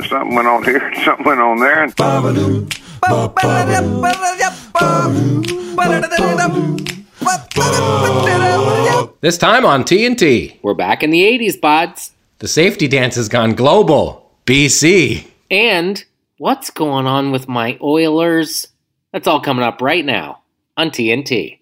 something went on here, something went on there. And This time on TNT, We're back in the 80s, buds. the safety dance has gone global. BC. And what's going on with my Oilers? That's all coming up right now on TNT.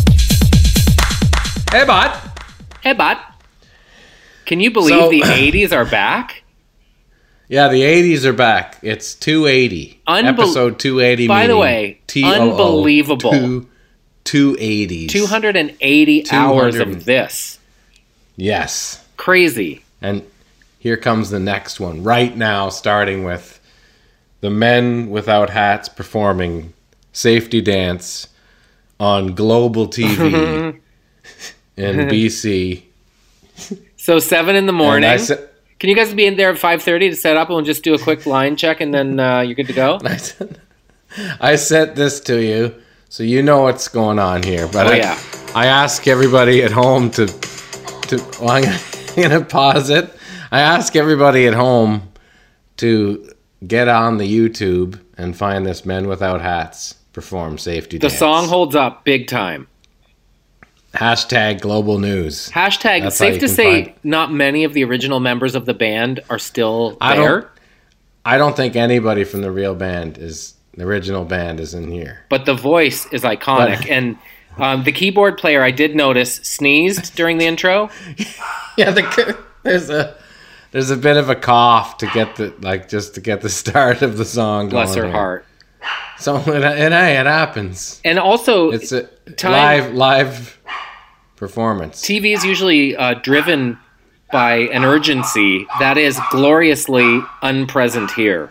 Hey, bud. Hey, bud. Can you believe the 80s are back? Yeah, the 80s are back. It's 280. Episode 280. By the way, unbelievable. 280s. 280 hours of this. Yes. Crazy. And here comes the next one. Right now, starting with the Men Without Hats performing Safety Dance on global TV in BC. So 7 in the morning. And Can you guys be in there at 5:30 to set up and we'll just do a quick line check and then you're good to go? I sent this to you, so you know what's going on here. But I ask everybody at home to well, I'm going to pause it. I ask everybody at home to get on the YouTube and find this Men Without Hats perform Safety Dance. The song holds up big time. Hashtag global news. Hashtag safe to say not many of the original members of the band are still there. I don't think anybody from the original band is in here. But the voice is iconic. And the keyboard player, I did notice, sneezed during the intro. Yeah, there's a bit of a cough to get the start of the song going. Bless her heart. So it happens. And also, it's a live performance. TV is usually driven by an urgency that is gloriously unpresent here.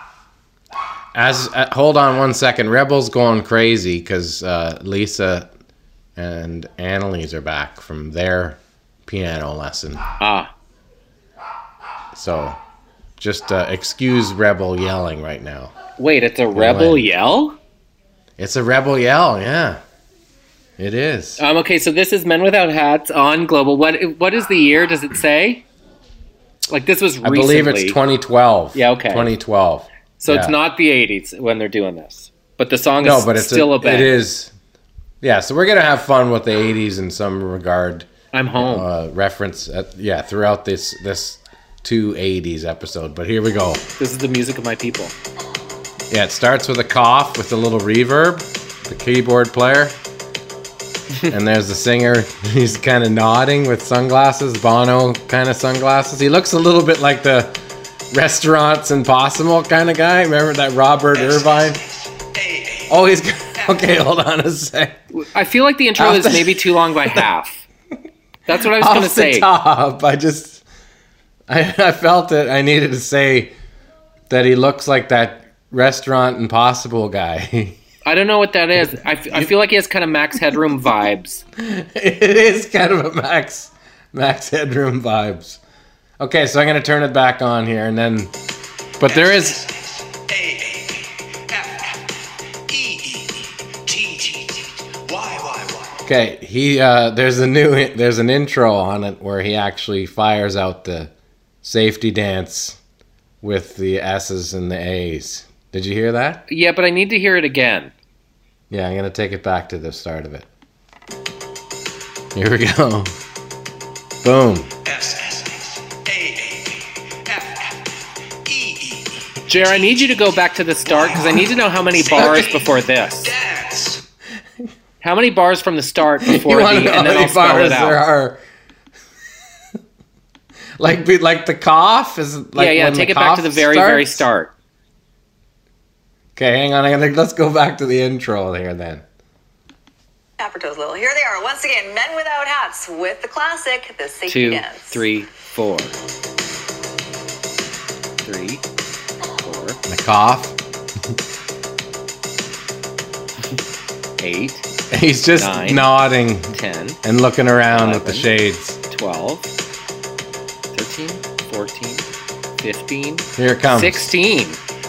Hold on one second. Rebel's going crazy because Lisa and Annalise are back from their piano lesson. So just excuse Rebel yelling right now. Wait, it's a Rebel yell? It's a Rebel yell, yeah. It is. Okay, so this is Men Without Hats on Global. What is the year? Does it say? Like this was recently. I believe it's 2012. Yeah, okay. 2012. So it's not the 80s when they're doing this. But the song is still a band. It is. Yeah, so we're going to have fun with the 80s in some regard. I'm home. Reference, throughout this 280s episode. But here we go. This is the music of my people. Yeah, it starts with a cough with a little reverb. The keyboard player. And there's the singer. He's kind of nodding with sunglasses. Bono kind of sunglasses. He looks a little bit like the Restaurants Impossible kind of guy. Remember that Robert Irvine? Oh, he's... Okay, hold on a sec. I feel like the intro is maybe too long by half. That's what I was going to say. Top, I felt it. I needed to say that he looks like that Restaurant Impossible guy. I don't know what that is. I feel like he has kind of Max Headroom vibes. It is kind of a Max Headroom vibes. Okay, so I'm going to turn it back on here, and then... But there is... Okay, there's an intro on it where he actually fires out the safety dance with the S's and the A's. Did you hear that? Yeah, but I need to hear it again. Yeah, I'm going to take it back to the start of it. Here we go. Boom. Jer, I need you to go back to the start because I need to know how many bars before this. How many bars from the start before the, and then I'll spell it out. There are. like the cough is like yeah. Take it back to the very start. Okay, hang on. Let's go back to the intro here then. Apatows Little. Here they are once again, Men Without Hats with the classic, the Safety Dance. 2, 3, 4. 3, 4. The cough. 8. He's just 9, nodding 10, and looking around 11, with the shades. 12, 13, 14, 15. Here it comes. 16.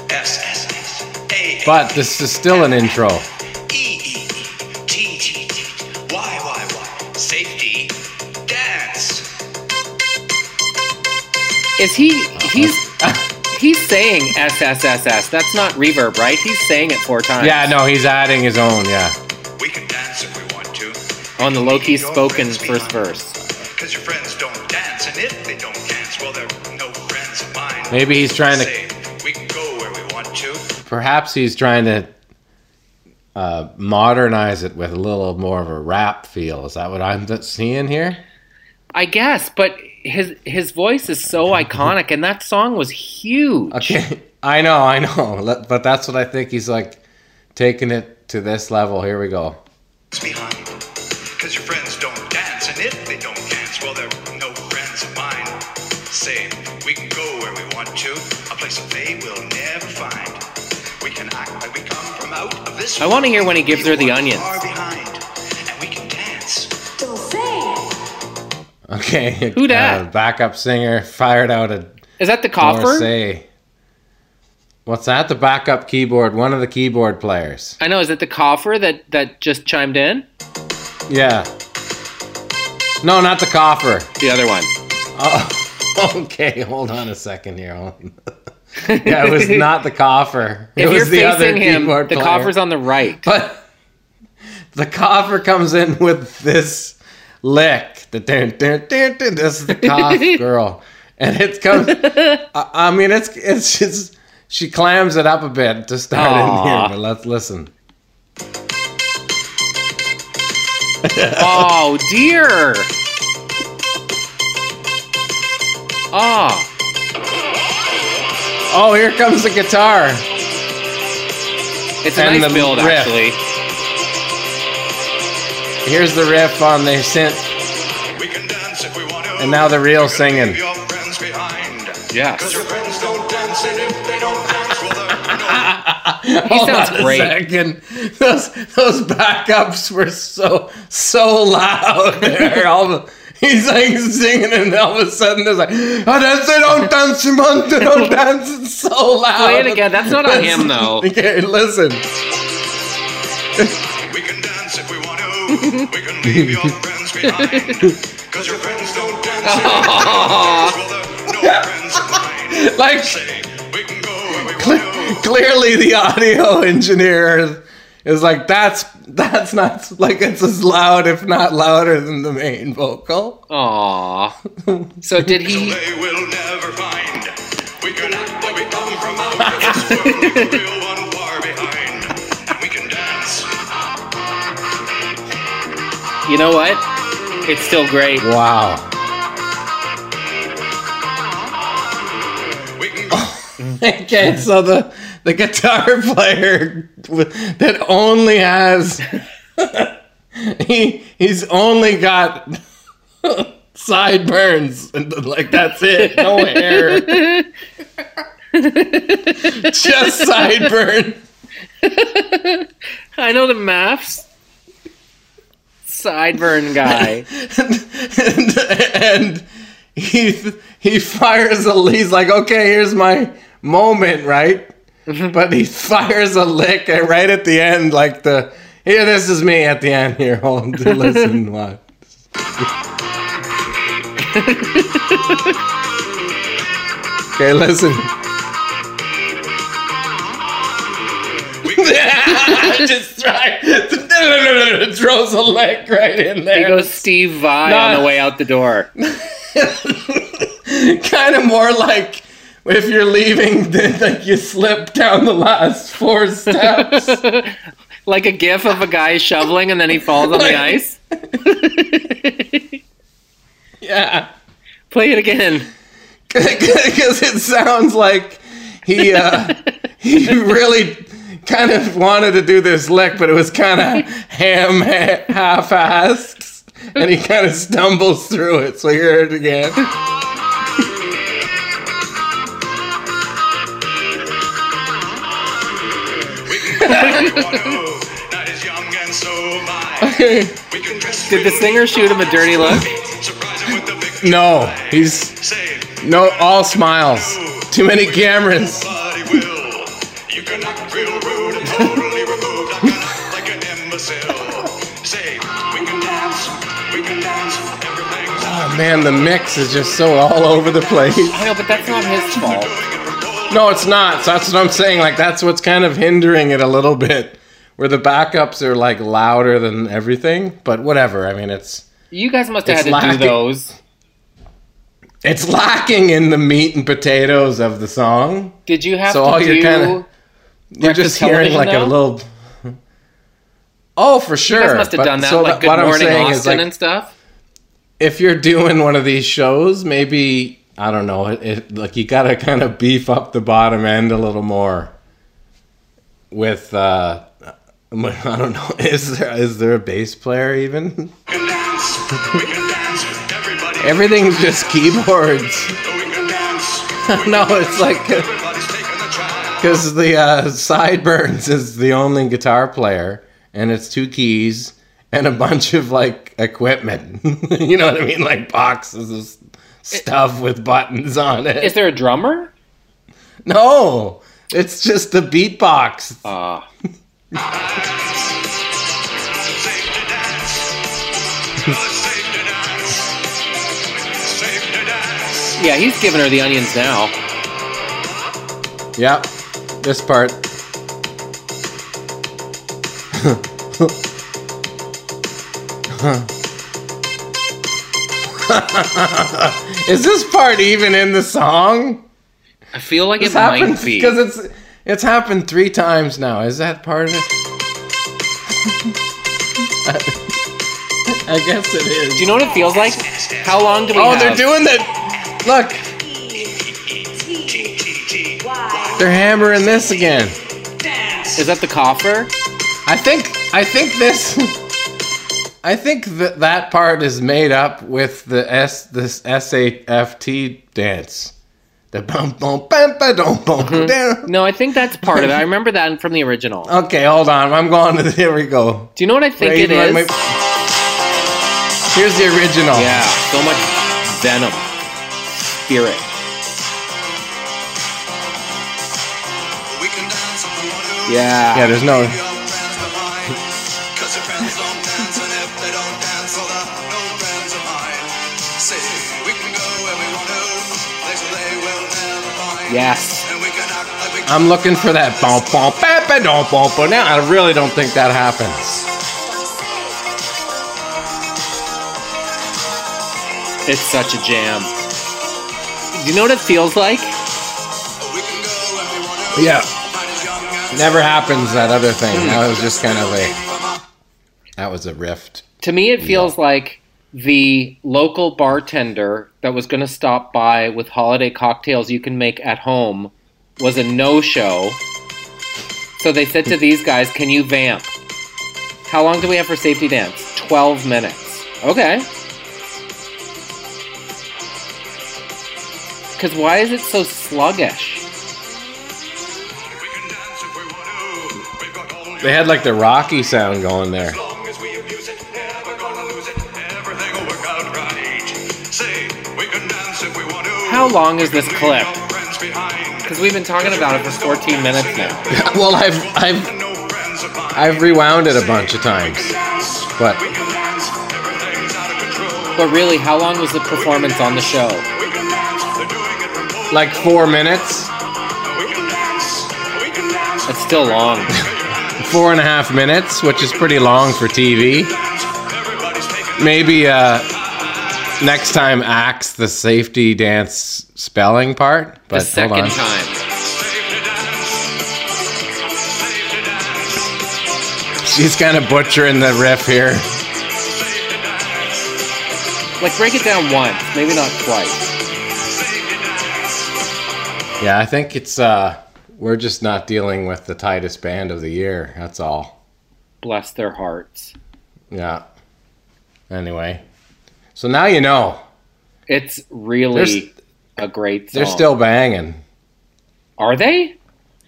But this is still an intro. Safety Dance. Is he's he's saying SSSS. That's not reverb, right? He's saying it 4 times. Yeah, no, he's adding his own, yeah. We can dance if we want to. On the low-key spoken first verse. Because your friends don't dance, and if they don't dance, well, they're no friends of mine. Maybe he's trying to... Say, we can go where we want to. Perhaps he's trying to modernize it with a little more of a rap feel. Is that what I'm seeing here? I guess, but his voice is so iconic, and that song was huge. Okay, I know. But that's what I think he's like taking it to this level. Here we go. Behind. Because your friends don't dance, and if they don't dance, well, they're no friends of mine. Say, we can go where we want to, a place that they will never find. We can act like we come from out of this. I want to hear when he gives her the onions. Far behind, and we can dance. Okay. Who dat? Backup singer fired out a... Is that the coffer? What's that? The backup keyboard. One of the keyboard players. I know. Is it the coffer that just chimed in? Yeah. No, not the coffer. The other one. Oh, okay. Hold on a second here. Yeah, it was not the coffer. If was you're the other facing him, keyboard the player. coffer's on the right. But the coffer comes in with this lick. This is the cough girl. And it comes... I mean, it's just... She clams it up a bit to start in here, but let's listen. Oh, dear. Oh. Oh, here comes the guitar. It's a And nice the build, riff. actually. Here's the riff on the synth. We can dance if we want to. And now the real singing. Leave your friends behind. Yes. Because your friends don't dance, and if they don't dance, well, they're He sounds great. Second. Those backups were so loud. He's like singing, and all of a sudden there's like, oh, they don't dance, man, they don't dance. It's so loud. Play it again. That's not on him, though. Okay, listen. We can dance if we want to. We can leave your friends behind. Because your friends don't dance, and if they don't dance, well, they're no friends of mine. Like, Say, we can go where we want to. clearly the audio engineer is like, that's not, like, it's as loud, if not louder than the main vocal. Aww. So did So he... they will never find. We can act like we come from out of this world, leave the real one far behind. And we can dance. You know what? It's still great. Wow. We can go. Okay, so the guitar player that only has he's only got sideburns and like that's it, no hair, just sideburns. I know the maths. Sideburn guy. and he fires he's like, okay, here's my moment, right? But he fires a lick right at the end, like here, this is me at the end here. Hold, listen, what? Okay, listen. Just try. Throws a lick right in there. He goes Steve Vai on the way out the door. Kind of more like if you're leaving, then like you slip down the last 4 steps. Like a gif of a guy shoveling and then he falls on the ice. Yeah. Play it again. Because it sounds like he really kind of wanted to do this lick, but it was kind of half-assed, and he kind of stumbles through it. So hear it again. Not as young and so am I. We can dress Did the singer shoot him a dirty look? surprise him with the victory. No, he's Say, all smiles. Too many cameras. nobody will. You can act real rude and totally removed. I can act like an imbecile. Say, we can dance, everything's Oh man, the mix is just so all over the place. I know, but that's not his fault. No, it's not. So that's what I'm saying. Like, that's what's kind of hindering it a little bit, where the backups are like louder than everything. But whatever. I mean, it's. You guys must have had to do those. It's lacking in the meat and potatoes of the song. Did you have so to all do? You're just hearing like a little. Oh, for sure. You guys must have done that, so like Good Morning Austin and stuff. If you're doing one of these shows, maybe, I don't know, like you gotta kind of beef up the bottom end a little more. With I don't know, is there a bass player even? Everything's just keyboards. No, it's like because the Sideburns is the only guitar player. And it's 2 keys and a bunch of like equipment. You know what I mean? Like boxes of stuff with buttons on it. Is there a drummer? No, it's just the beatbox. Yeah, he's giving her the onions now. Yep, this part. Is this part even in the song? I feel like it might be because it's happened 3 times now. Is that part of it? I guess it is. Do you know what it feels like? How long do we have? Oh, they're doing that. Look, they're hammering this again. Is that the coffer? I think that part is made up with this SAFT dance. The bum bum bum ba dum bum down. No, I think that's part of it. I remember that from the original. Okay, hold on. I'm going to here we go. Do you know what I think it is? Here's the original. Yeah, so much venom, spirit. Yeah. Yeah, there's no. Yes. I'm looking for that bump bump ba dum bump. Now I really don't think that happens. It's such a jam. Do you know what it feels like? Yeah. Never happens, that other thing. That was just kind of that was a rift. To me, it feels like the local bartender that was going to stop by with holiday cocktails you can make at home was a no-show. So they said to these guys, can you vamp? How long do we have for Safety Dance? 12 minutes. Okay. Because why is it so sluggish? They had like the Rocky sound going there. How long is this clip? Because we've been talking about it for 14 minutes now. Well, I've rewound it a bunch of times, but really, how long was the performance on the show? Like 4 minutes. It's still long. 4.5 minutes, which is pretty long for TV. Maybe next time axe the Safety Dance spelling part. But the second time. She's kind of butchering the riff here. Like, break it down once, maybe not twice. Yeah, I think it's we're just not dealing with the tightest band of the year. That's all. Bless their hearts. Yeah. Anyway, so now you know. It's really a great song. They're still banging. Are they?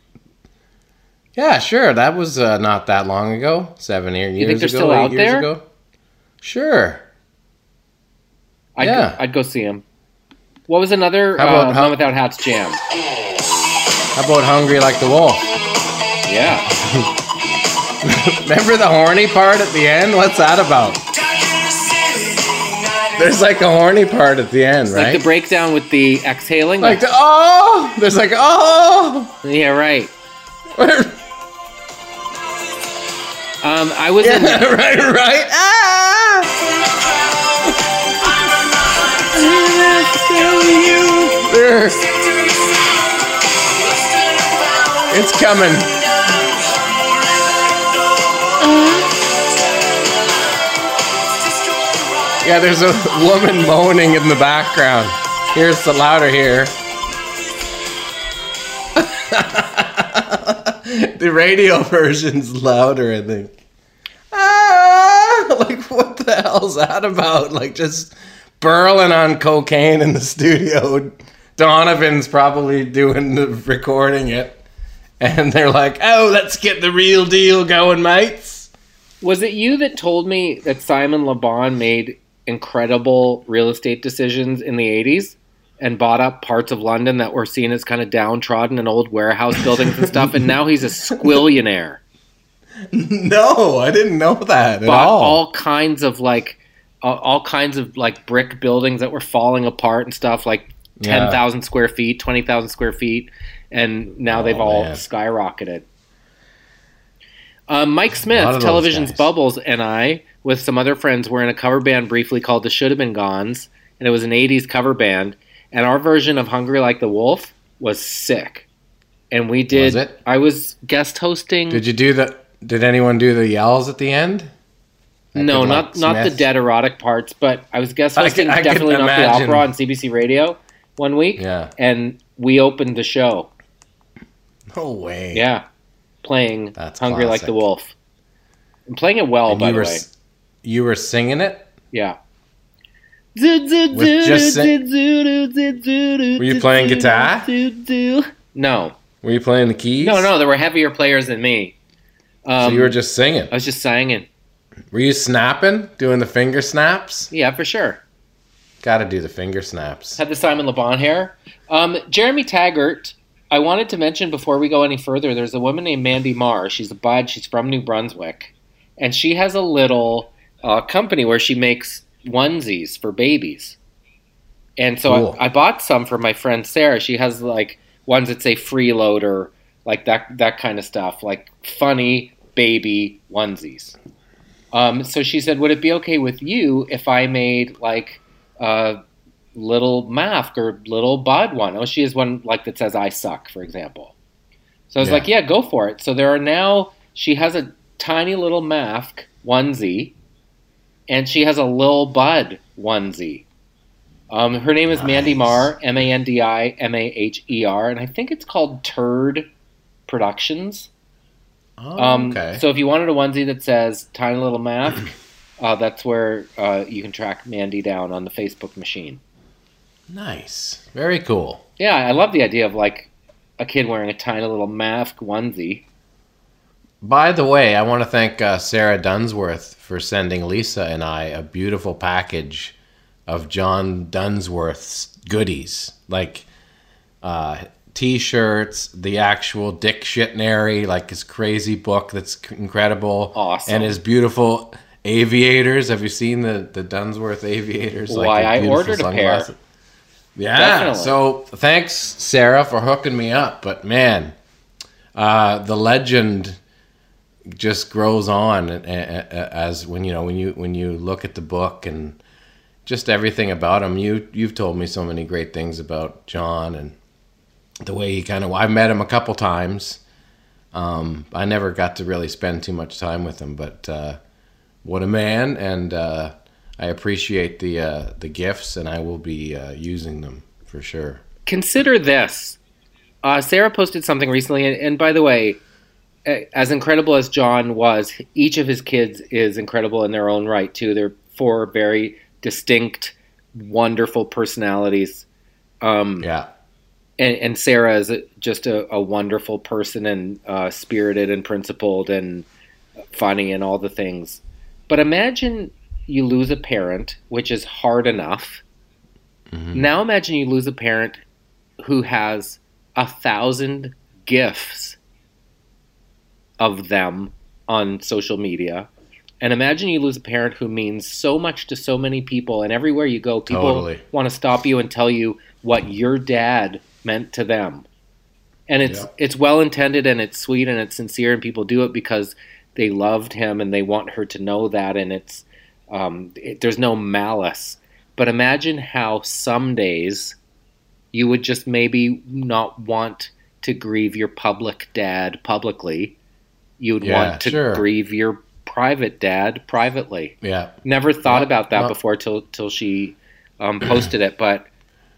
Yeah, sure. That was not that long ago. 7 years ago. You think they're still out there? Ago. Sure. I'd go see them. What was another Man Without Hats jam? How about Hungry Like the Wolf? Yeah. Remember the horny part at the end? What's that about? There's like a horny part at the end, right? Like the breakdown with the exhaling. Like the, oh! There's like, oh! Yeah, right. I was in... right. Ah! There. It's coming. Yeah, there's a woman moaning in the background. Here's the louder here. The radio version's louder, I think. Ah! Like, what the hell's that about? Like, just burling on cocaine in the studio. Donovan's probably recording it. And they're like, oh, let's get the real deal going, mates. Was it you that told me that Simon Le Bon made incredible real estate decisions in the 80s and bought up parts of London that were seen as kind of downtrodden and old warehouse buildings and stuff, and now he's a squillionaire? No, I didn't know that at Bought all. all kinds of brick buildings that were falling apart and stuff, like 10,000 square feet, 20,000 square feet, and now they've all skyrocketed. Mike Smith, Television's Bubbles, and I, with some other friends, were in a cover band briefly called the Should Have Been Gones, and it was an 80s cover band, and our version of Hungry Like the Wolf was sick. And we did... Was it? I was guest hosting... Did anyone do the yells at the end? No, not the dead erotic parts, but I was guest hosting Definitely Not the Opera on CBC Radio one week, and we opened the show. No way. Yeah. Playing That's Hungry classic. Like the Wolf. I'm playing it well, by the way. You were singing it? Yeah. With just were you playing guitar? No. Were you playing the keys? No, there were heavier players than me. So you were just singing? I was just singing. Were you snapping? Doing the finger snaps? Yeah, for sure. Gotta do the finger snaps. Had the Simon Le Bon hair. Jeremy Taggart, I wanted to mention before we go any further, there's a woman named Mandy Marr. She's a bud. She's from New Brunswick. And she has a little company where she makes onesies for babies. And so Cool. I bought some for my friend Sarah. She has like ones that say freeloader, like that kind of stuff, like funny baby onesies. So she said, would it be okay with you if I made like a little mask or little bud one? Oh, she has one like that says I suck, for example. So I was like, yeah, go for it. So there are now, she has a tiny little mask onesie, and she has a Lil Bud onesie. Her name is Mandy Marr, MandiMaher, and I think it's called Turd Productions. Okay. So if you wanted a onesie that says tiny little mask, that's where you can track Mandy down on the Facebook machine. Nice. Very cool. Yeah, I love the idea of like a kid wearing a tiny little mask onesie. By the way, I want to thank Sarah Dunsworth for sending Lisa and I a beautiful package of John Dunsworth's goodies. Like T-shirts, the actual dictionary, like his crazy book that's incredible. Awesome. And his beautiful aviators. Have you seen the Dunsworth aviators? Why, I ordered a pair. Yeah, Definitely. So thanks, Sarah, for hooking me up. But man, the legend just grows on as when you look at the book and just everything about him. You've told me so many great things about John and the way he I met him a couple times. I never got to really spend too much time with him, but what a man, and I appreciate the gifts, and I will be using them for sure. Consider this. Sarah posted something recently, and by the way, as incredible as John was, each of his kids is incredible in their own right, too. They're four very distinct, wonderful personalities. Yeah. And Sarah is just a wonderful person and spirited and principled and funny and all the things. But imagine you lose a parent, which is hard enough. Mm-hmm. Now imagine you lose a parent who has 1,000 GIFs of them on social media, And imagine you lose a parent who means so much to so many people, and everywhere you go, people Totally. want to stop you and tell you what your dad meant to them. And it's well intended and it's sweet and it's sincere, and people do it because they loved him and they want her to know that, and it's there's no malice. But imagine how some days you would just maybe not want to grieve your public dad publicly. You would want to grieve your private dad privately. Yeah. Never thought about that before till she posted it. But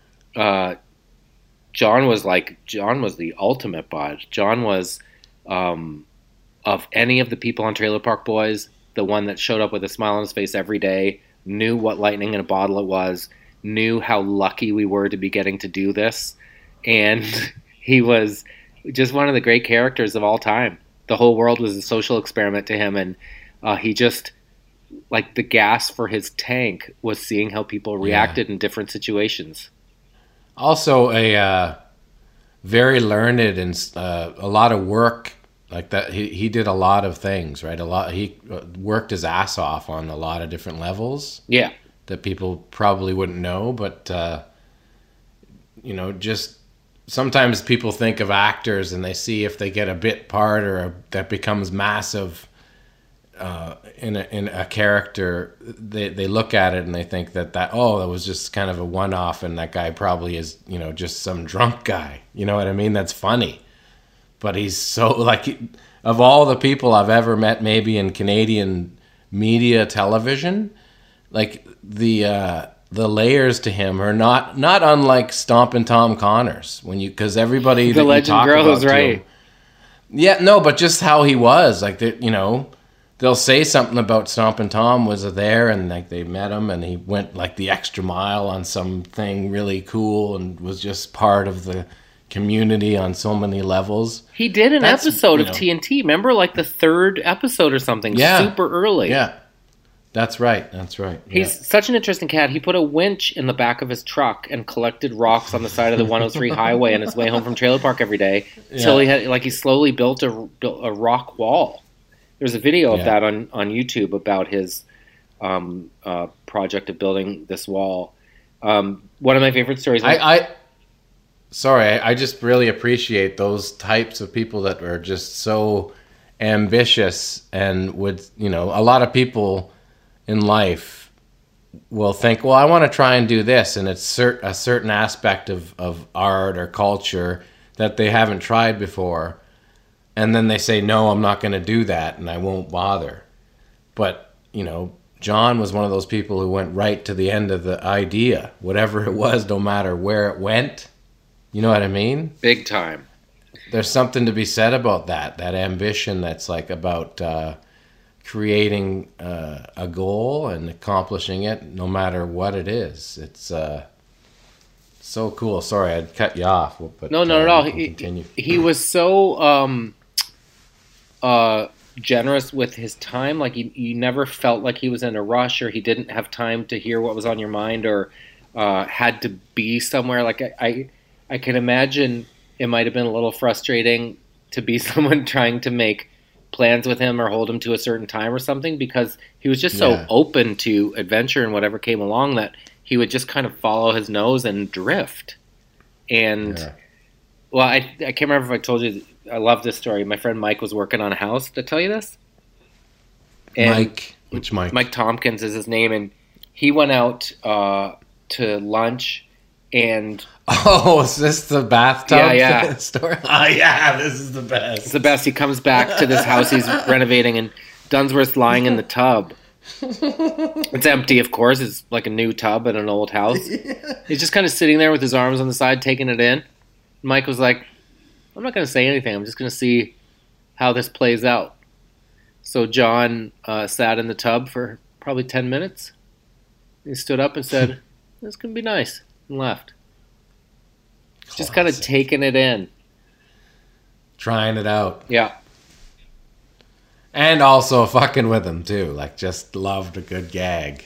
John was the ultimate bod. John was, of any of the people on Trailer Park Boys, the one that showed up with a smile on his face every day, knew what lightning in a bottle it was, knew how lucky we were to be getting to do this. And he was just one of the great characters of all time. The whole world was a social experiment to him, and he just, like, the gas for his tank was seeing how people reacted in different situations. Also a very learned and a lot of work like that. He did a lot of things, right? He worked his ass off on a lot of different levels. Yeah. That people probably wouldn't know, but just sometimes people think of actors and they see if they get a bit part or that becomes massive in a character, they look at it and they think that was just kind of a one-off, and that guy probably is just some drunk guy. You know what I mean? That's funny, but he's so of all the people I've ever met, maybe in Canadian media television, like the layers to him are not unlike Stompin' Tom Connors because everybody the legend grows, right? But just how he was they'll say something about Stompin' Tom was there, and they met him, and he went the extra mile on something really cool, and was just part of the community on so many levels. He did an episode of TNT. Remember, the third episode or something, super early. Yeah, that's right. He's such an interesting cat. He put a winch in the back of his truck and collected rocks on the side of the 103 highway on his way home from Trailer Park every day until he slowly built a rock wall. There's a video of that on YouTube about his project of building this wall. One of my favorite stories. I just really appreciate those types of people that are just so ambitious and would, a lot of people in life will think, well, I want to try and do this, and it's a certain aspect of art or culture that they haven't tried before. And then they say, no, I'm not going to do that, and I won't bother. But, John was one of those people who went right to the end of the idea, whatever it was, no matter where it went. You know what I mean? Big time. There's something to be said about that ambition that's about creating a goal and accomplishing it no matter what it is. It's so cool. Sorry, I'd cut you off. But, no, not at all. He was so generous with his time. You never felt like he was in a rush, or he didn't have time to hear what was on your mind, or had to be somewhere. I can imagine it might have been a little frustrating to be someone trying to make plans with him or hold him to a certain time or something, because he was just so open to adventure and whatever came along that he would just kind of follow his nose and drift. And well, I can't remember if I told you, I love this story. My friend Mike was working on a house. Did I tell you this? And Mike? Which Mike? Mike Tompkins is his name, and he went out to lunch and... Oh, is this the bathtub story? Oh, yeah, this is the best. It's the best. He comes back to this house he's renovating, and Dunsworth's lying in the tub. It's empty, of course. It's like a new tub in an old house. He's just kind of sitting there with his arms on the side, taking it in. Mike was like, I'm not going to say anything. I'm just going to see how this plays out. So John sat in the tub for probably 10 minutes. He stood up and said, this can be nice, and left. Classic. Just kind of taking it in. Trying it out. Yeah. And also fucking with him, too. Just loved a good gag.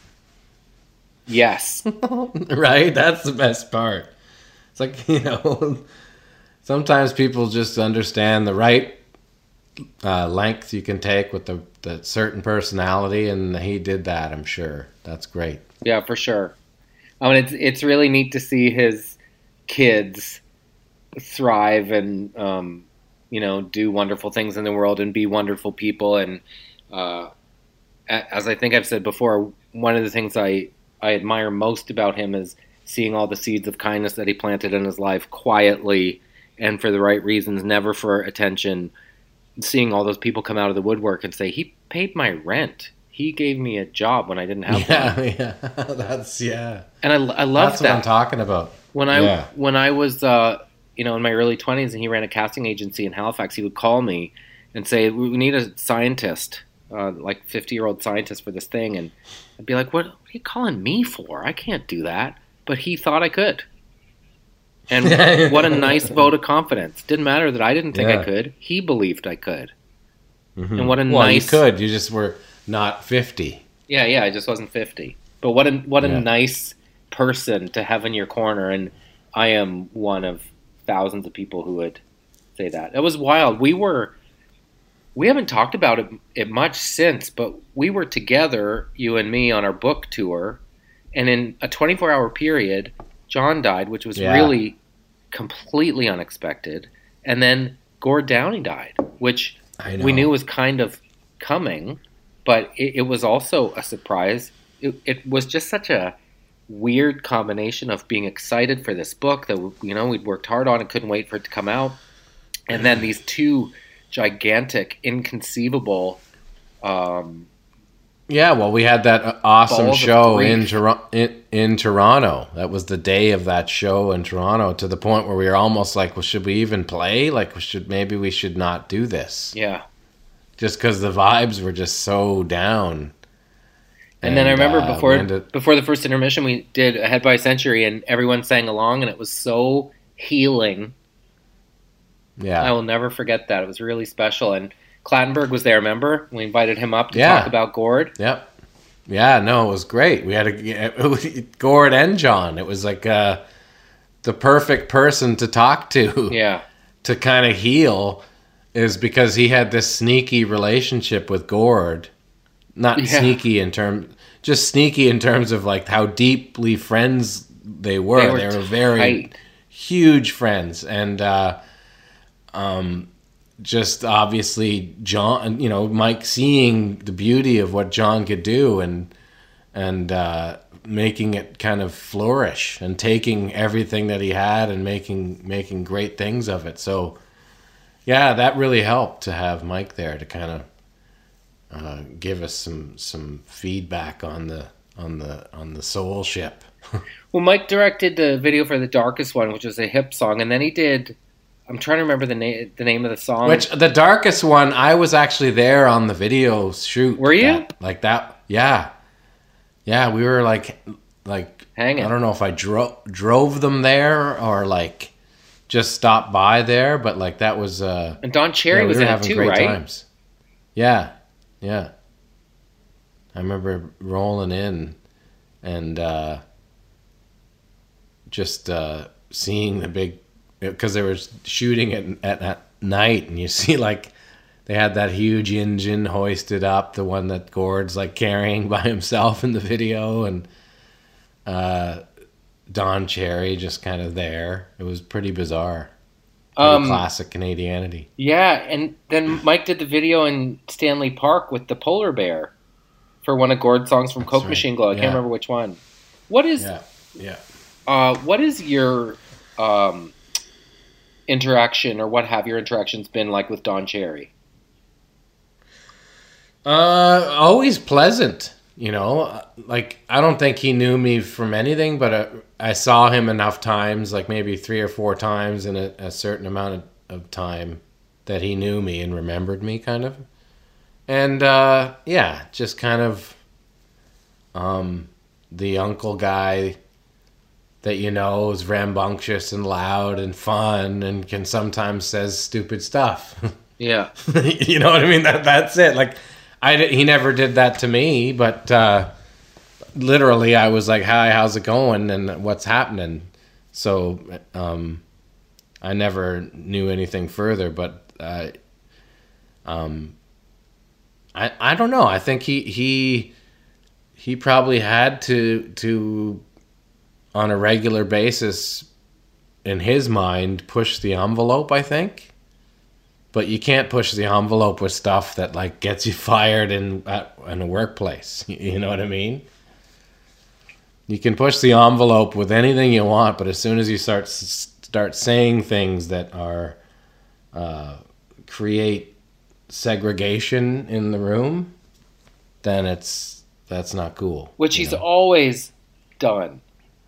Yes. Right? That's the best part. It's sometimes people just understand the right lengths you can take with the certain personality, and he did that. I'm sure that's great. Yeah, for sure. I mean, it's really neat to see his kids thrive and do wonderful things in the world and be wonderful people. And as I think I've said before, one of the things I admire most about him is seeing all the seeds of kindness that he planted in his life quietly and for the right reasons, never for attention. Seeing all those people come out of the woodwork and say, he paid my rent. He gave me a job when I didn't have one. Yeah, that's And I love that's that. what I'm talking about. When I was in my early 20s and he ran a casting agency in Halifax, he would call me and say, we need a scientist, like 50-year-old scientist for this thing. And I'd be like, what are you calling me for? I can't do that. But he thought I could. And what a nice vote of confidence. Didn't matter that I didn't think I could. He believed I could. Mm-hmm. And what a nice... you could. You just were not 50. Yeah, I just wasn't 50. But what a nice person to have in your corner. And I am one of thousands of people who would say that. It was wild. We haven't talked about it much since, but we were together, you and me, on our book tour. And in a 24-hour period, John died, which was really completely unexpected. And then Gord Downie died, which we knew was kind of coming, but it was also a surprise. It was just such a weird combination of being excited for this book that we'd worked hard on and couldn't wait for it to come out, and then these two gigantic, inconceivable. We had that awesome show in grief. in Toronto. That was the day of that show in Toronto, to the point where we were almost like, well, should we even play? Like, maybe we should not do this. Yeah. Just because the vibes were just so down. And then I remember before the first intermission, we did Ahead by a Century, and everyone sang along, and it was so healing. Yeah. I will never forget that. It was really special. And Clattenburg was there, remember? We invited him up to talk about Gord. Yep. Yeah, no, it was great. We had Gord and John. It was like the perfect person to talk to. Yeah. To kind of heal, is because he had this sneaky relationship with Gord. Not sneaky in terms, just sneaky in terms of like how deeply friends they were. They were very huge friends, and just obviously John, Mike seeing the beauty of what John could do and making it kind of flourish and taking everything that he had and making great things of it. So yeah, that really helped to have Mike there to kind of give us some feedback on the soul ship. Well, Mike directed the video for The Darkest One, which was a hip song, and then he did. I'm trying to remember the name of the song. Which The Darkest One, I was actually there on the video shoot. Were you? That? Yeah. Yeah, we were like hanging. I don't know if I drove them there or like just stopped by there, but like that was. And Don Cherry was in it too, right? Times. Yeah. Yeah. I remember rolling in and just seeing the big, because they were shooting it at night, and you see like they had that huge engine hoisted up, the one that Gord's like carrying by himself in the video, and Don Cherry just kind of there. It was pretty bizarre. Classic Canadianity. Yeah, and then Mike did the video in Stanley Park with the polar bear for one of Gord's songs from Coke Machine Glow. I can't remember which one. What is what is your interaction, or what have your interactions been like with Don Cherry? Always pleasant. Like I don't think he knew me from anything, but I saw him enough times, like maybe 3 or 4 times in a certain amount of time, that he knew me and remembered me, kind of. And just kind of the uncle guy that is rambunctious and loud and fun and can sometimes says stupid stuff. Yeah. You know what I mean? That's it. Like he never did that to me, but literally I was like, hi, how's it going? And what's happening? So I never knew anything further, but I don't know. I think he probably had to on a regular basis in his mind push the envelope, I think. But you can't push the envelope with stuff that like gets you fired in a workplace. You know what I mean? You can push the envelope with anything you want, but as soon as you start saying things that are create segregation in the room, then that's not cool. Which he's always done.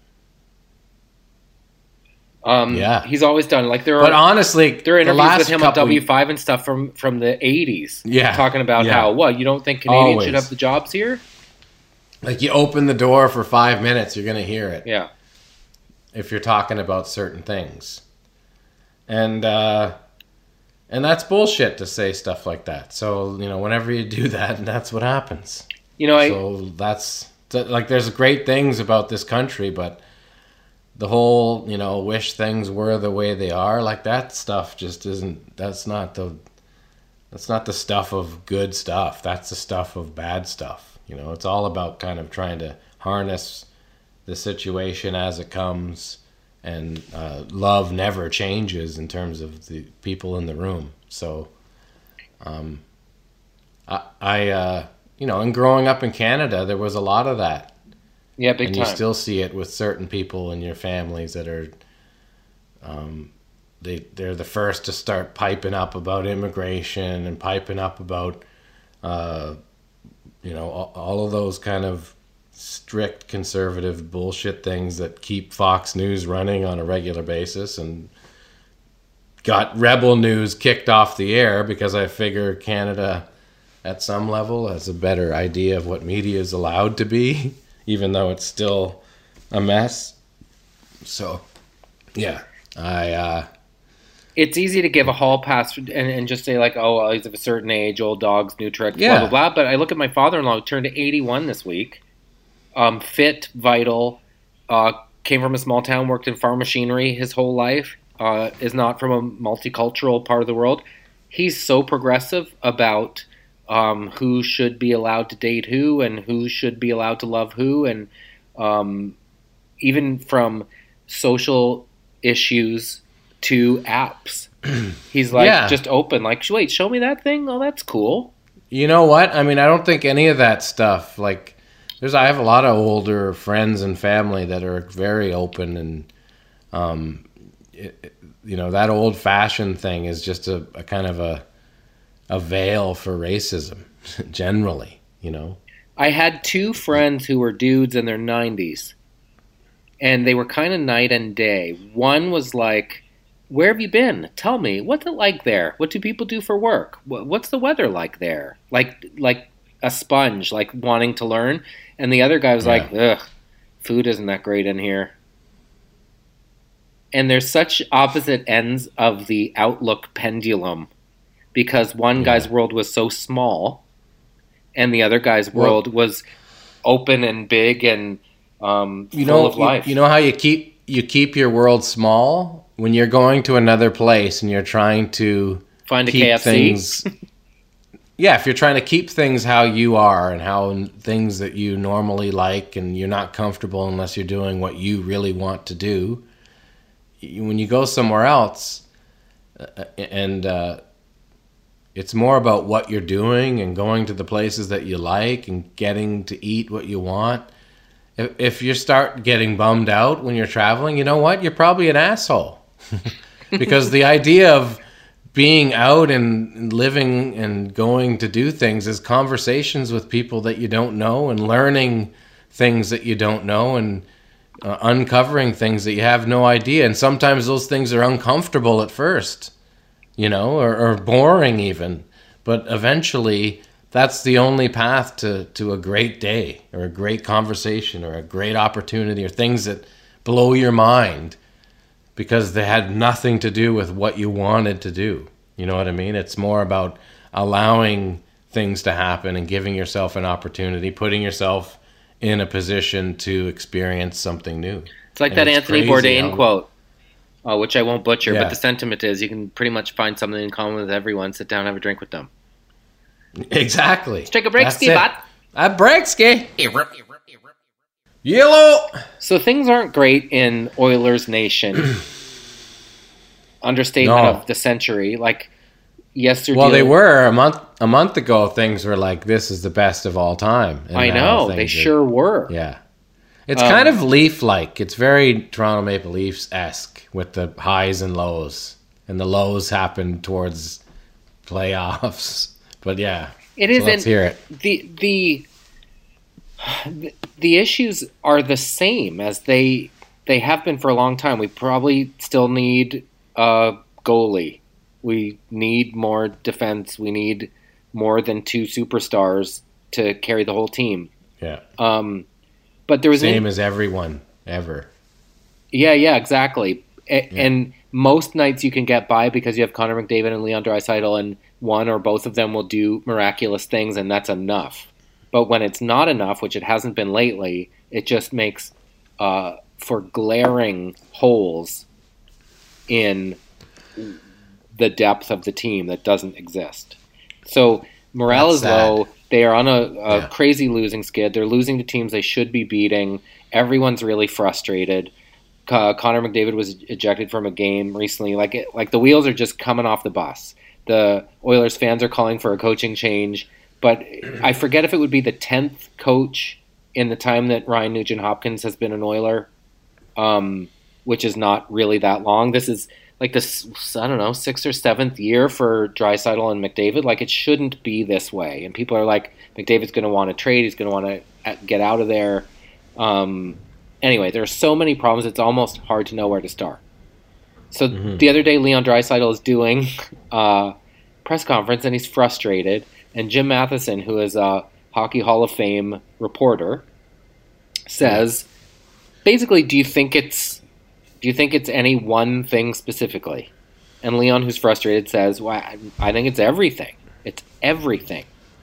He's always done. Like there are, but honestly, there are interviews with him on couple- W5 and stuff from the 80s. Yeah, talking about how you don't think Canadians should have the jobs here? Like you open the door for 5 minutes, you're gonna hear it. Yeah. If you're talking about certain things, and that's bullshit to say stuff like that. So whenever you do that, that's what happens. So that's like there's great things about this country, but the whole, wish things were the way they are, like that stuff just isn't, that's not the stuff of good stuff. That's the stuff of bad stuff. It's all about kind of trying to harness the situation as it comes, and love never changes in terms of the people in the room. So, I and growing up in Canada, there was a lot of that. Yeah, big time. And you still see it with certain people in your families that are, they're the first to start piping up about immigration and piping up about, all of those kind of strict conservative bullshit things that keep Fox News running on a regular basis, and got Rebel News kicked off the air because I figure Canada, at some level, has a better idea of what media is allowed to be. Even though it's still a mess. So, yeah, it's easy to give a hall pass and just say like, oh, well, he's of a certain age, old dogs, new tricks, blah, blah, blah. But I look at my father-in-law who turned 81 this week. Fit, vital, came from a small town, worked in farm machinery his whole life, is not from a multicultural part of the world. He's so progressive about who should be allowed to date who and who should be allowed to love who, and even from social issues to apps. He's like just open, like, wait, show me that thing? Oh, that's cool. You know what? I mean, I don't think any of that stuff, like, I have a lot of older friends and family that are very open, and that old-fashioned thing is just a kind of a veil for racism, generally, I had two friends who were dudes in their 90s, and they were kind of night and day. One was like, where have you been? Tell me, what's it like there? What do people do for work? What's the weather like there? Like a sponge, like wanting to learn. And the other guy was like, ugh, food isn't that great in here. And there's such opposite ends of the outlook pendulum, because one guy's world was so small and the other guy's world was open and big and full of life. You know how you keep your world small? When you're going to another place and you're trying to find a keep KFC. Things, if you're trying to keep things how you are and how things that you normally like, and you're not comfortable unless you're doing what you really want to do. When you go somewhere else, and it's more about what you're doing and going to the places that you like and getting to eat what you want. If you start getting bummed out when you're traveling, you know what? You're probably an asshole. Because the idea of being out and living and going to do things is conversations with people that you don't know, and learning things that you don't know, and uncovering things that you have no idea. And sometimes those things are uncomfortable at first, or boring even. But eventually, that's the only path to a great day, or a great conversation, or a great opportunity, or things that blow your mind because they had nothing to do with what you wanted to do. You know what I mean? It's more about allowing things to happen and giving yourself an opportunity, putting yourself in a position to experience something new. It's like that Anthony Bourdain quote, which I won't butcher, but the sentiment is you can pretty much find something in common with everyone, sit down, have a drink with them. Exactly. Let's take a break, That's ski it. bot. A break, ski. Yellow. So things aren't great in Oilers Nation. Understatement No. of the century. Like, yes, they're Well, they dealing- were a month ago. Things were like, this is the best of all time. And I now know, they things are- sure were. Yeah. It's kind of Leaf-like. It's very Toronto Maple Leafs-esque with the highs and lows. And the lows happen towards playoffs. But yeah. It is. So let's and hear it. The issues are the same as they have been for a long time. We probably still need a goalie. We need more defense. We need more than 2 superstars to carry the whole team. Yeah. But there was Same as everyone, ever. Yeah, exactly. And most nights you can get by because you have Connor McDavid and Leon Draisaitl, and one or both of them will do miraculous things, and that's enough. But when it's not enough, which it hasn't been lately, it just makes for glaring holes in the depth of the team that doesn't exist. So morale That's is low. sad. They are on a crazy losing skid. They're losing to teams they should be beating. Everyone's really frustrated. Connor McDavid was ejected from a game recently. Like the wheels are just coming off the bus. The Oilers fans are calling for a coaching change, but I forget if it would be the 10th coach in the time that Ryan Nugent-Hopkins has been an Oiler, which is not really that long. This is like this, I don't know, 6th or 7th year for Draisaitl and McDavid. Like, it shouldn't be this way. And people are like, McDavid's going to want to trade. He's going to want to get out of there. Anyway, there are so many problems, it's almost hard to know where to start. So the other day, Leon Draisaitl is doing a press conference, and he's frustrated. And Jim Matheson, who is a Hockey Hall of Fame reporter, says, basically, do you think it's any one thing specifically? And Leon, who's frustrated, says, well, I think it's everything. It's everything.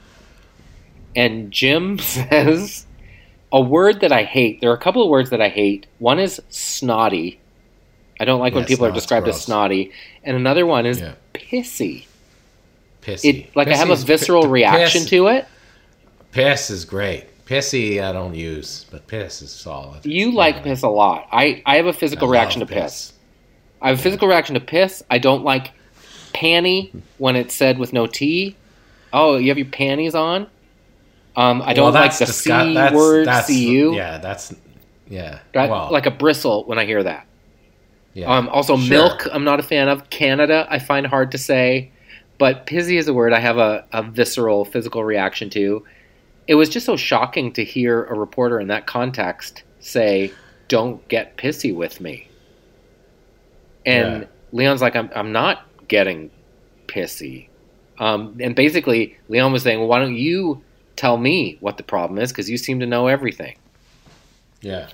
And Jim says a word that I hate. There are a couple of words that I hate. One is snotty. I don't like when people are snot's described as gross. snotty. And another one is Yeah. pissy. Pissy. I have a visceral reaction to it. Piss is great. Pissy I don't use, but piss is solid. You like piss a lot. I have a physical I reaction to love piss. I have a physical reaction to piss. I don't like panty when it's said with no T. Oh, you have your panties on? I don't like the C word, CU. Yeah, that's... Yeah. Right? Well, Like a bristle when I hear that. yeah. Also, Sure. milk, I'm not a fan of. Canada, I find hard to say. But pissy is a word I have a visceral, physical reaction to. It was just so shocking to hear a reporter in that context say, don't get pissy with me. And Yeah. Leon's like, I'm not getting pissy. And basically, Leon was saying, well, why don't you tell me what the problem is? Because you seem to know everything. Yeah.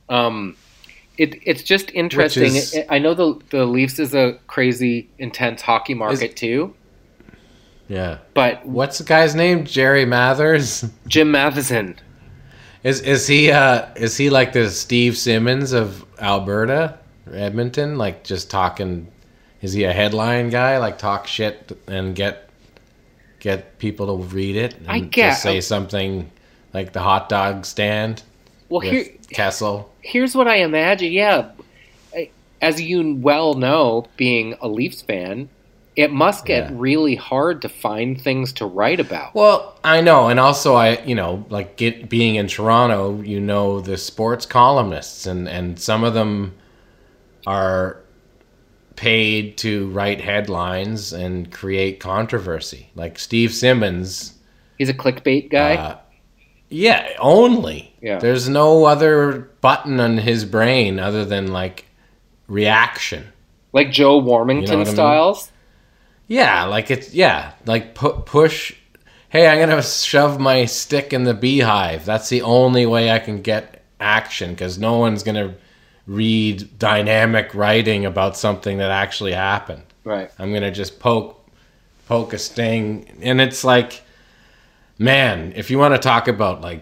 It's just interesting. is- I know the Leafs is a crazy, intense hockey market too. Yeah. But What's the guy's name? Jerry Mathers? Jim Matheson, Is he like the Steve Simmons of Alberta, Edmonton? Like just talking? Is he a headline guy? Like talk shit and get people to read it? And I guess. just say something like the hot dog stand well, with Kessel. here's what I imagine. Yeah, as you well know, being a Leafs fan, it must get Yeah. really hard to find things to write about. Well, I know, and also being in Toronto, the sports columnists, and some of them are paid to write headlines and create controversy. Like Steve Simmons, He's a clickbait guy. only. Yeah. There's no other button on his brain other than like reaction. Like Joe Warmington You know what I mean? styles. Yeah, like push. Hey, I'm gonna shove my stick in the beehive. That's the only way I can get action because no one's gonna read dynamic writing about something that actually happened. Right. I'm gonna just poke a sting, and it's like, man, if you want to talk about like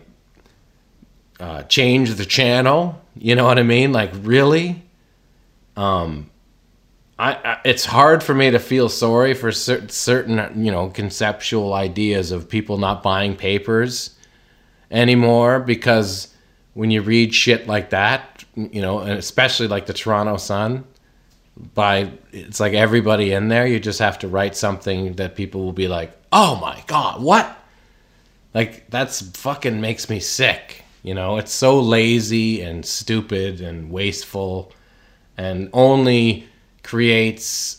change the channel, you know what I mean? Like really, it's hard for me to feel sorry for certain, you know, conceptual ideas of people not buying papers anymore, because when you read shit like that, you know, and especially like the Toronto Sun, it's like everybody in there, you just have to write something that people will be like, oh my God, what? Like, that's fucking makes me sick. You know, it's so lazy and stupid and wasteful and only creates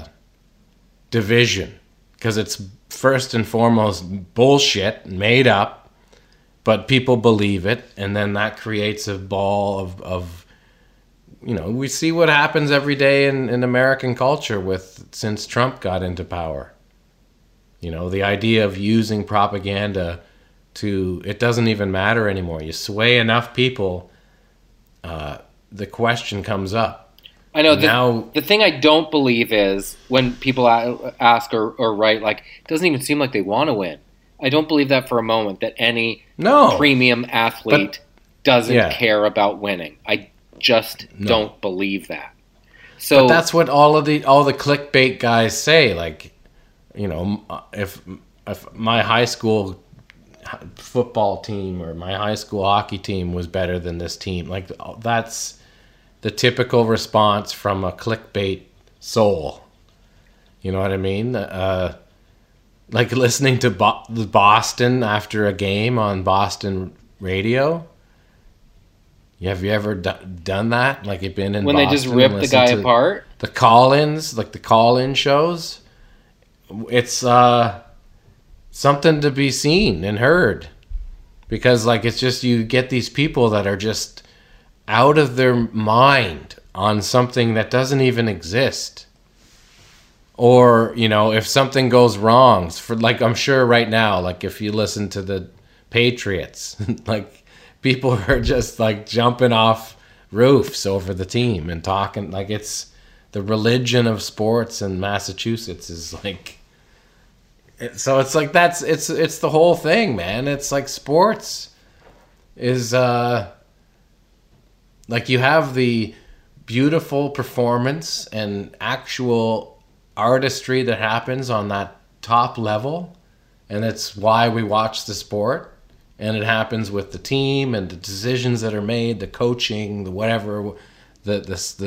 division, because it's first and foremost bullshit, made up, but people believe it, and then that creates a ball of you know, we see what happens every day in American culture since Trump got into power. You know, the idea of using propaganda it doesn't even matter anymore. You sway enough people, the question comes up. I know. The thing I don't believe is when people ask or write, like, it doesn't even seem like they want to win. I don't believe that for a moment, that any premium athlete doesn't care about winning. I just don't believe that. So, but that's what all the clickbait guys say. Like, you know, if my high school football team or my high school hockey team was better than this team, like, that's the typical response from a clickbait soul. You know what I mean? Like listening to Boston after a game on Boston radio. Have you ever done that? Like, you've been in when Boston they just rip the guy apart? The call-ins, like the call-in shows. It's something to be seen and heard, because like, it's just, you get these people that are just out of their mind on something that doesn't even exist. Or, you know, if something goes wrong, for like, I'm sure right now, like if you listen to the Patriots, like people are just like jumping off roofs over the team and talking, like it's the religion of sports in Massachusetts is like, so it's like, it's the whole thing, man. It's like sports is like, you have the beautiful performance and actual artistry that happens on that top level, and it's why we watch the sport, and it happens with the team and the decisions that are made, the coaching, the whatever, the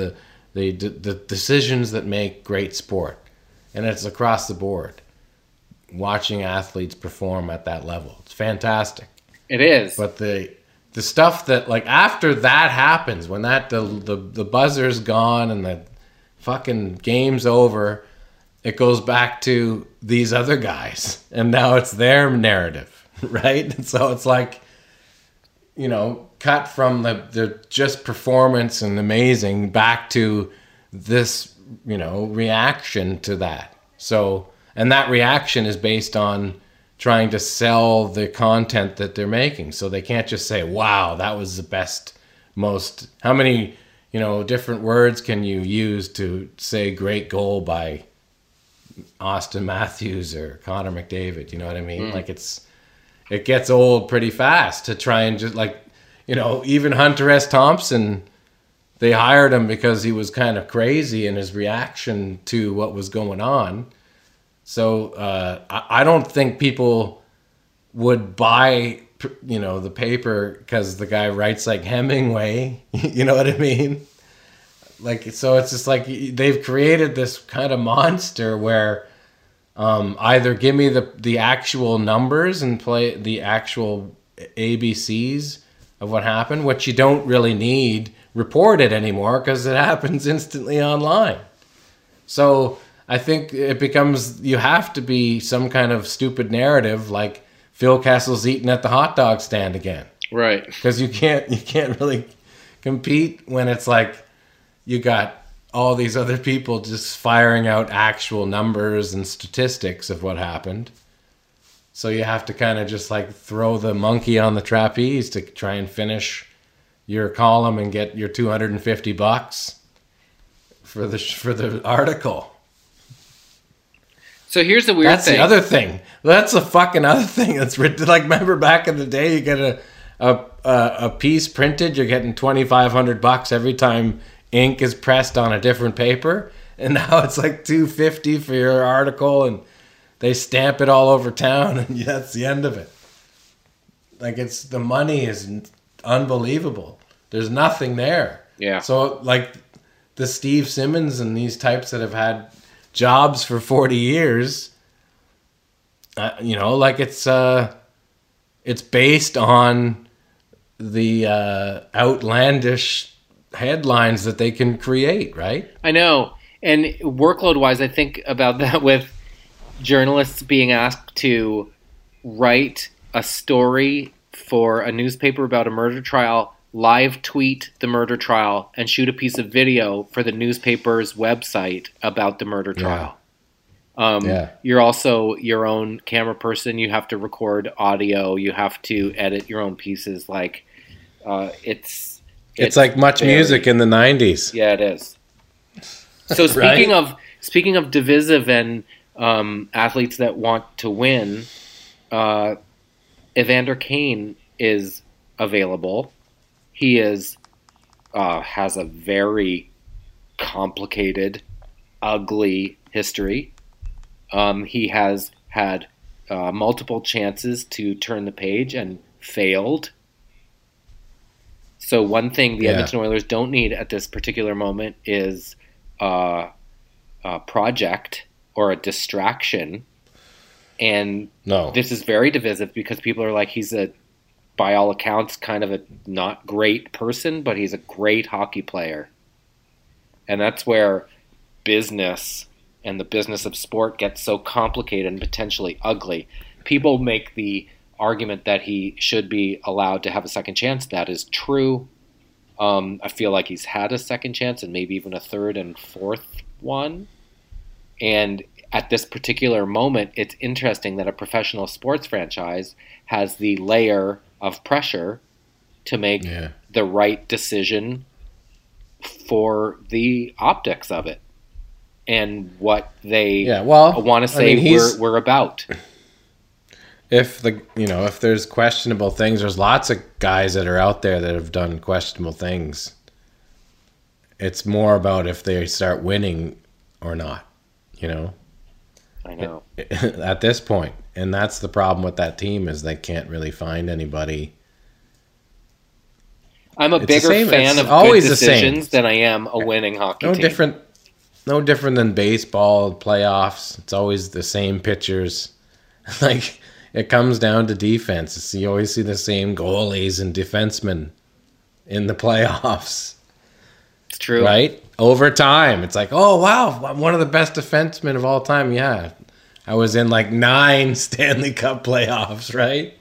decisions that make great sport, and it's across the board. Watching athletes perform at that level, it's fantastic. It is. But the stuff that, like, after that happens, when the buzzer's gone and the fucking game's over, it goes back to these other guys, and now it's their narrative, right? And so it's like, you know, cut from the just performance and amazing back to this, you know, reaction to that. So, and that reaction is based on trying to sell the content that they're making. So they can't just say, wow, that was the best, most, how many, you know, different words can you use to say great goal by Austin Matthews or Connor McDavid? You know what I mean? Like, it gets old pretty fast to try and just, like, you know, even Hunter S. Thompson, they hired him because he was kind of crazy in his reaction to what was going on. So I don't think people would buy, you know, the paper because the guy writes like Hemingway. You know what I mean? Like, so it's just like they've created this kind of monster where either give me the actual numbers and play the actual ABCs of what happened, which you don't really need reported anymore because it happens instantly online. So I think it becomes, you have to be some kind of stupid narrative like Phil Kessel's eating at the hot dog stand again. Right. Because you can't really compete when it's like you got all these other people just firing out actual numbers and statistics of what happened. So you have to kind of just like throw the monkey on the trapeze to try and finish your column and get your $250 for the article. So here's the weird thing. That's the other thing. That's a fucking other thing. That's like, remember back in the day, you get a piece printed, you're getting $2,500 every time ink is pressed on a different paper. And now it's like $2.50 for your article, and they stamp it all over town, and that's the end of it. Like, it's the money is unbelievable. There's nothing there. Yeah. So like the Steve Simmons and these types that have had jobs for 40 years, like it's based on the outlandish headlines that they can create, right? I know. And workload-wise, I think about that with journalists being asked to write a story for a newspaper about a murder trial, live tweet the murder trial, and shoot a piece of video for the newspaper's website about the murder trial. You're also your own camera person. You have to record audio. You have to edit your own pieces. Like, it's like Much Music in the 90s. Yeah, it is. So speaking of divisive and athletes that want to win, Evander Kane is available. He has a very complicated, ugly history. He has had multiple chances to turn the page and failed. So one thing the Edmonton Oilers don't need at this particular moment is a project or a distraction. And this is very divisive because people are like, he's by all accounts, kind of a not great person, but he's a great hockey player. And that's where business and the business of sport gets so complicated and potentially ugly. People make the argument that he should be allowed to have a second chance. That is true. I feel like he's had a second chance and maybe even a third and fourth one. And at this particular moment, it's interesting that a professional sports franchise has the layer of pressure to make the right decision for the optics of it and what they want to say we're about. If there's questionable things, there's lots of guys that are out there that have done questionable things. It's more about if they start winning or not, I know. At this point. And that's the problem with that team is they can't really find anybody. I'm a bigger fan of good decisions than I am a winning hockey team. No different than baseball playoffs. It's always the same pitchers. Like, it comes down to defense. You always see the same goalies and defensemen in the playoffs. It's true. Right? Over time. It's like, oh, wow, I'm one of the best defensemen of all time. Yeah. I was in like 9 Stanley Cup playoffs, right?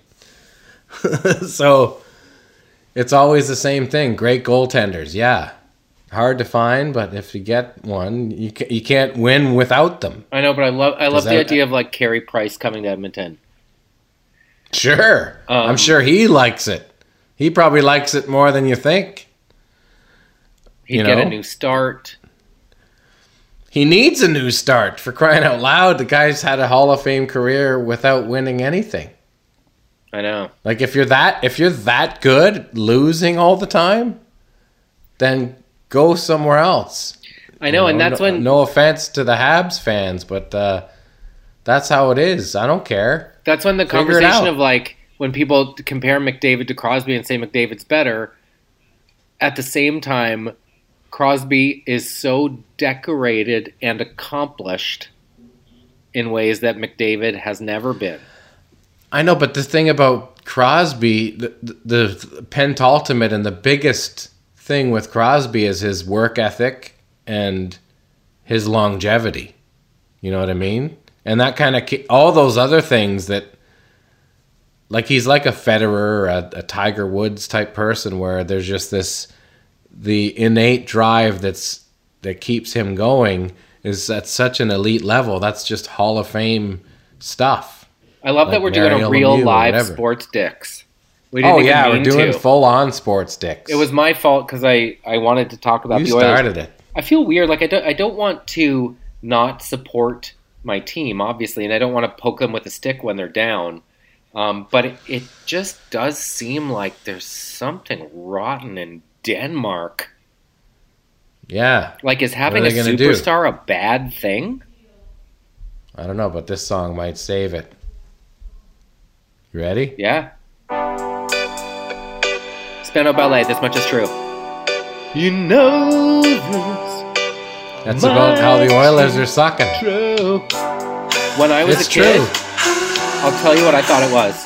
So it's always the same thing. Great goaltenders, yeah. Hard to find, but if you get one, you can't win without them. I know, but I love the idea of like Carey Price coming to Edmonton. Sure. I'm sure he likes it. He probably likes it more than you think. He'd get a new start. He needs a new start, for crying out loud. The guy's had a Hall of Fame career without winning anything. I know. Like, if you're that good, losing all the time, then go somewhere else. I know, and that's when... No offense to the Habs fans, but that's how it is. I don't care. That's when the conversation of, like, when people compare McDavid to Crosby and say McDavid's better, at the same time, Crosby is so decorated and accomplished in ways that McDavid has never been. I know, but the thing about Crosby, the penultimate and the biggest thing with Crosby is his work ethic and his longevity. You know what I mean? And that kind of, all those other things that, like, he's like a Federer or a Tiger Woods type person where there's just the innate drive that keeps him going is at such an elite level. That's just Hall of Fame stuff. I love that we're doing a real live sports dicks. We're doing full-on sports dicks. It was my fault because I wanted to talk about the Oilers. You started it. I feel weird. Like, I don't want to not support my team, obviously, and I don't want to poke them with a stick when they're down. But it just does seem like there's something rotten in Denmark. Yeah. Like, is having What a are they gonna do? superstar a bad thing? I don't know, but this song might save it. You ready? Yeah. Spano Ballet, this much is true. You know this. That's about how the Oilers are sucking. True. When I was It's a kid, true. I'll tell you what I thought it was.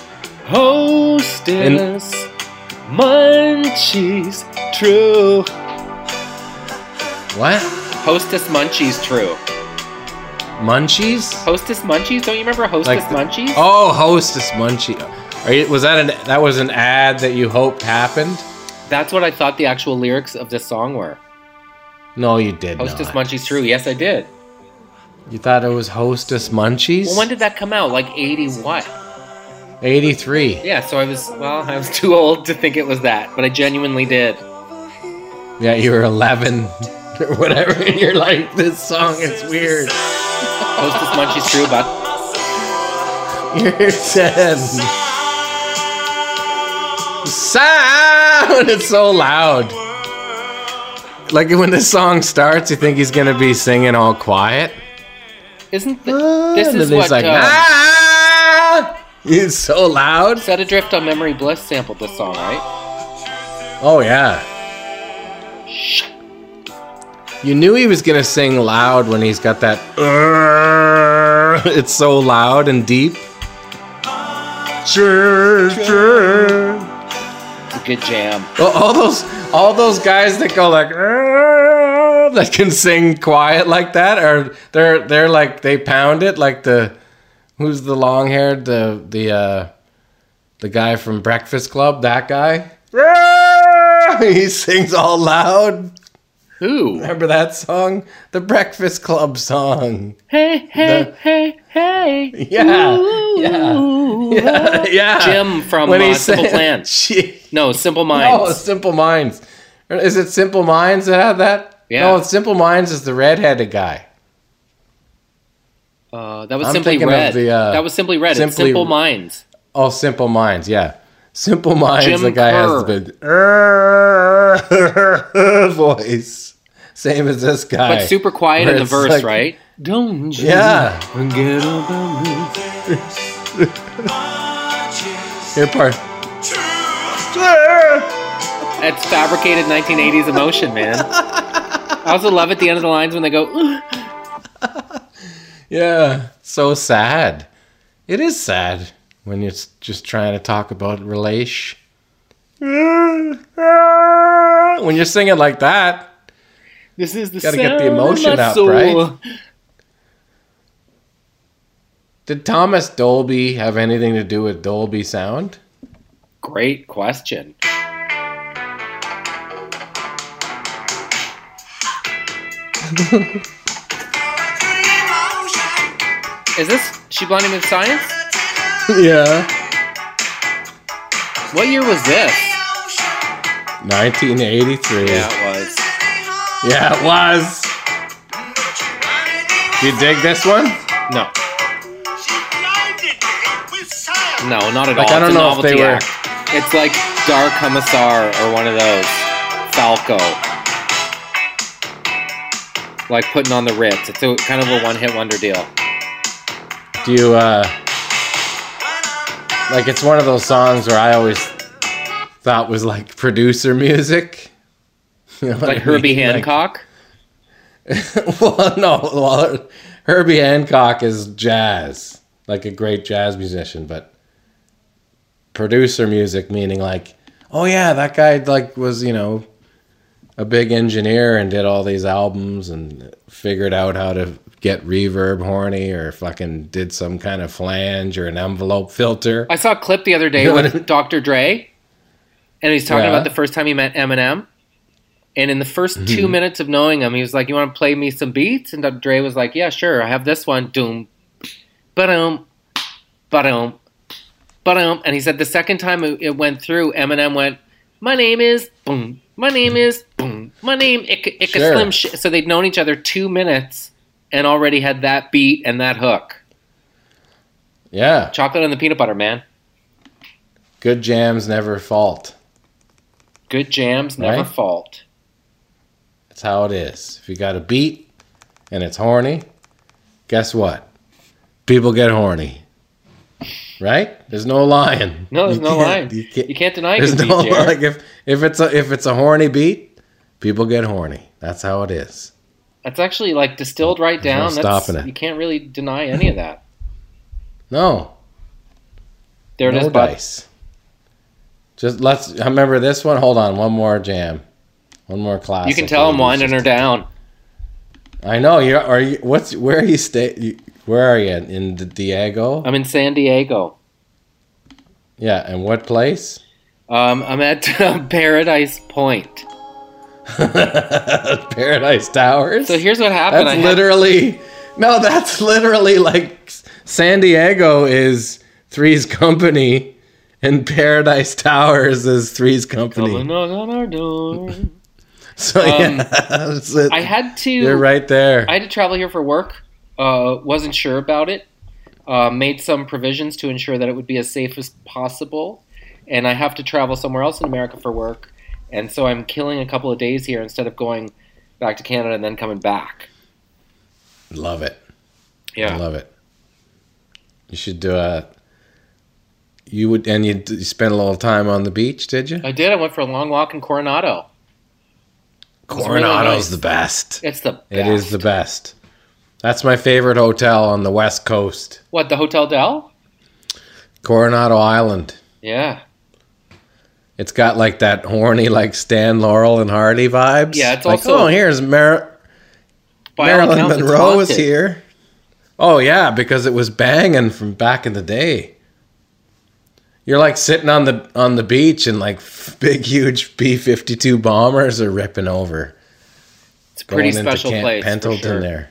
Hostess, Munchies, true. What? Hostess Munchies, true. Munchies? Hostess Munchies? Don't you remember Hostess Munchies? Oh, Hostess Munchie. Was that was an ad that you hoped happened? That's what I thought the actual lyrics of this song were. No, you did Hostess not. Munchies, true. Yes, I did. You thought it was Hostess Munchies? Well, when did that come out? Like 80 what? 83. Yeah, so I was too old to think it was that, but I genuinely did. Yeah, you were 11 or whatever, and you're like, this song is weird. Hostess Munchies, true, bud. You're 10. Sound! It's so loud. Like when this song starts, you think he's gonna be singing all quiet. Isn't this And is then what he's like, ah! He's so loud. Set Adrift on Memory Bliss sampled this song, right? Oh yeah. You knew he was gonna sing loud when he's got that. It's so loud and deep. Sure. It's a good jam. All those guys that go like that can sing quiet like that, or they're like they pound it like who's the long haired the guy from Breakfast Club, that guy. He sings all loud. Who? Remember that song? The Breakfast Club song. Hey. Yeah. Ooh. Yeah. Jim from When he Simple sang- Plan. No, Simple Minds. No, Simple Minds. Is it Simple Minds that had that? Yeah. No, Simple Minds is the redheaded guy. That was I'm Simply thinking of Red. the, That was Simply Red. It's Simply- Simple Minds. Oh, Simple Minds, yeah. Simple Minds, Jim the guy Kerr. has the voice. Same as this guy. But super quiet Where in the it's verse, like- right? Don't you Yeah. forget about me. Here, part. It's fabricated 1980s emotion, man. I also love at the end of the lines when they go, "Ugh." Yeah, so sad. It is sad when you're just trying to talk about relation. When you're singing like that, This is the Gotta get the sound of emotion my up, soul. right? Did Thomas Dolby have anything to do with Dolby Sound? Great question. Is this She Blinded Me with Science? Yeah. What year was this? 1983. Yeah, it was. Yeah, it was. You dig this one? No. No, not at Like, all. I don't It's a know if they novelty were- act. It's like Dark Commissar or one of those. Falco. Like putting on the Ritz. It's a kind of a one-hit wonder deal. Do you, like, it's one of those songs where I always thought was like producer music. You know what Like I Herbie mean? Like- Hancock. well, no. Well, Herbie Hancock is jazz, like a great jazz musician, but producer music meaning like, oh yeah, that guy like was, you know, a big engineer and did all these albums and figured out how to get reverb horny or fucking did some kind of flange or an envelope filter. I saw a clip the other day You know what I with mean? Dr. Dre, and he's talking Yeah. about the first time he met Eminem. And in the first Mm-hmm. 2 minutes of knowing him, he was like, "You want to play me some beats?" And Dr. Dre was like, "Yeah, sure. I have this one. Doom, ba-dum, ba-dum, ba-dum." And he said the second time it went through, Eminem went, "My name is boom. My name is boom. My name Icka Sure. Slim." So they'd known each other 2 minutes and already had that beat and that hook. Yeah, Chocolate and the peanut butter, man. good jams never fault. Good jams never Right? fault. That's how it is. If you got a beat and it's horny, guess what? People get horny. Right? There's no lying. No, there's no lying. You can't deny it. There's no like if it's a horny beat, people get horny. That's how it is. That's actually like distilled right down. No stopping it. You can't really deny any of that. No. There it is, bud. Dice. Just let's remember this one. Hold on, one more jam. One more classic. You can tell I'm winding her down. I know. Where are you where are you? In Diego? I'm in San Diego. Yeah, and what place? I'm at Paradise Point. Paradise Towers? So here's what happened. That's literally like San Diego is Three's Company and Paradise Towers is Three's Company. Coming on our door. So I had to. You're right there. I had to travel here for work. Wasn't sure about it. Made some provisions to ensure that it would be as safe as possible. And I have to travel somewhere else in America for work. And so I'm killing a couple of days here instead of going back to Canada and then coming back. Love it. Yeah. I love it. You should do you spent a little time on the beach, did you? I did. I went for a long walk in Coronado. Coronado's the best. It's the best. It is the best. That's my favorite hotel on the West Coast. What, the Hotel Del? Coronado Island. Yeah. It's got like that horny, like Stan Laurel and Hardy vibes. Yeah, it's like, also... here's Marilyn Monroe is here. Oh, yeah, because it was banging from back in the day. You're like sitting on the beach and like big, huge B-52 bombers are ripping over. It's a pretty special place. Pendleton for sure. there.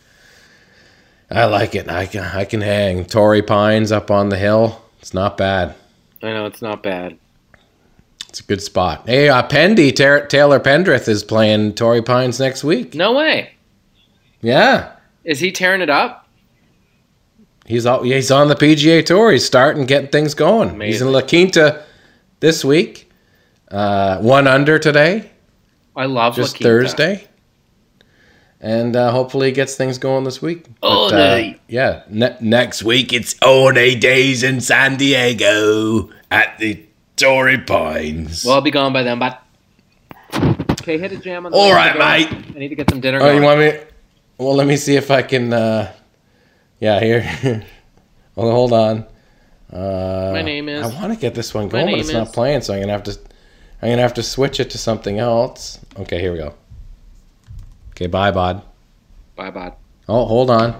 I like it. I can hang. Torrey Pines up on the hill. It's not bad. I know, it's not bad. It's a good spot. Hey, Pendy, Taylor Pendrith is playing Torrey Pines next week. No way. Yeah. Is he tearing it up? He's on the PGA Tour. He's starting getting things going. Amazing. He's in La Quinta this week. 1 under today. I love just La Quinta. Thursday. And hopefully he gets things going this week. Oh, yeah. Next week it's all-day days in San Diego at the Torrey Pines. Well, I'll be gone by then, but... Okay, hit a jam on the all right, mate. I need to get some dinner Oh, going. you want me... Well, let me see if I can... Yeah, here. Well, hold on. My name is... I want to get this one going, but it's not playing, so I'm gonna have to switch it to something else. Okay, here we go. Okay, bye, bud. Bye, bud. Oh, hold on.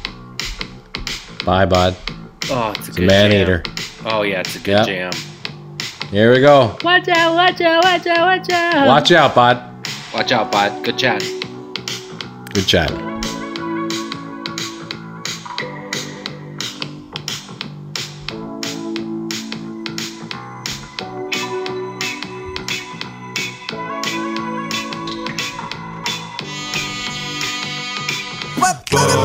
Bye, bud. Oh, it's a good man-eater. Oh, yeah, it's a good jam. Here we go. Watch out, watch out, watch out, watch out. Watch out, bud. Watch out, bud. Good chat. Good chat. What?